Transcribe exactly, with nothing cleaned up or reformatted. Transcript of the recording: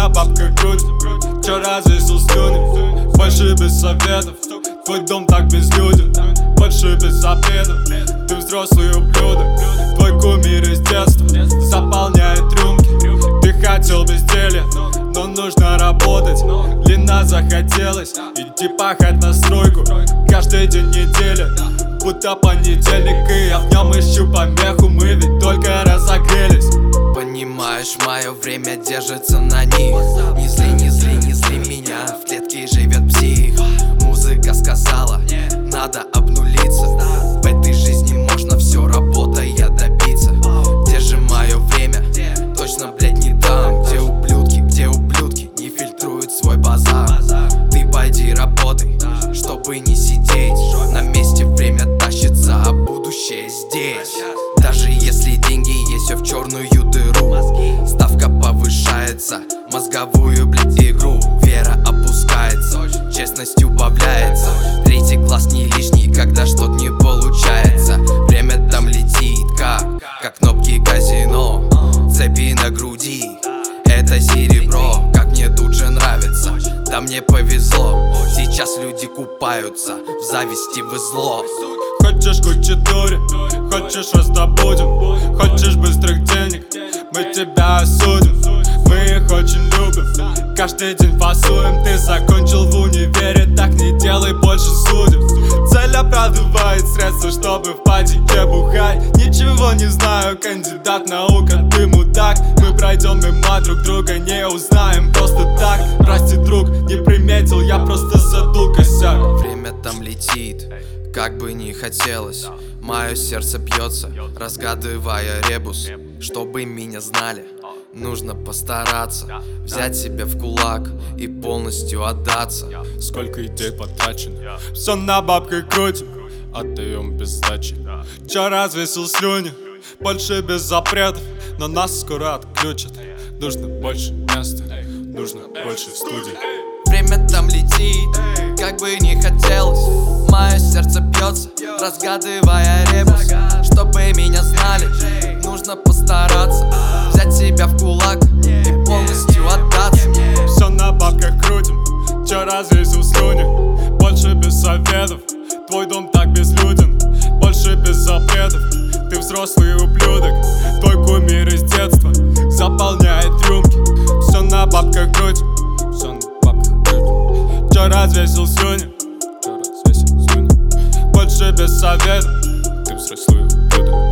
на бабках крутит, чё развесил слюни. Больше без советов, твой дом так безлюден. Больше без запретов, ты взрослый ублюдок. Твой кумир из детства заполняет рюмки. Ты хотел безделья, но нужно работать. Длина захотелось, идти пахать на стройку. Каждый день недели, будто понедельник, и я в нем ищу помеху. Мы ведь только разогрелись. Понимаешь, мое время держится на них. Не зли, не зли, не зли меня, в клетке живет псих. Музыка сказала, надо обнулиться. В этой жизни можно все, работая, добиться. Где же мое время? Точно, блять, не там. Где ублюдки, где ублюдки не фильтруют свой базар. Ты пойди работай, чтобы не сидеть на месте. Время тащится, а будущее здесь. Даже если деньги есть, все в черную дыру. Ставка повышается, мозговую, блядь, игру. Вера опускается, честность убавляется. Третий класс не лишний, когда что-то не получается. Время там летит, как, как кнопки казино. Цепи на груди, это серебро. Как мне тут же нравится, да мне повезло. Сейчас люди купаются в зависти, в зло. Хочешь кучу дури, хочешь раздобудем. Хочешь быстрых денег, мы тебя осудим. Мы их очень любим, каждый день фасуем. Ты закончил в универе, так не делай больше судеб. Цель оправдывает средства, чтобы в патике бухать. Ничего не знаю, кандидат наук, а ты мудак. Мы пройдем мимо друг друга, не узнаем просто так. Прости, друг, не приметил, я просто задул косяк. Время там летит, как бы не хотелось. Мое сердце бьется, разгадывая ребус. Чтобы меня знали, нужно постараться. Взять себя в кулак и полностью отдаться. Сколько идей потрачено, все на бабках крутим, отдаем без сдачи. Чё развесил слюни, больше без запретов. Но нас скоро отключат, нужно больше места, нужно больше студий. Время там летит, как бы не хотелось. Мое сердце бьется, разгадывая ребус. Чтобы меня знали, нужно постараться. Взять себя в кулак и полностью отдаться. Все на бабках крутим, чё развесил слюни. Больше без советов, твой дом так безлюден. Больше без запретов, ты взрослый ублюдок. Твой кумир из детства заполняет рюмки. Все на бабках крутим, все на бабках крутим. Чё развесил слюни, чё развесил слюни. Больше без советов, ты взрослый ублюдок.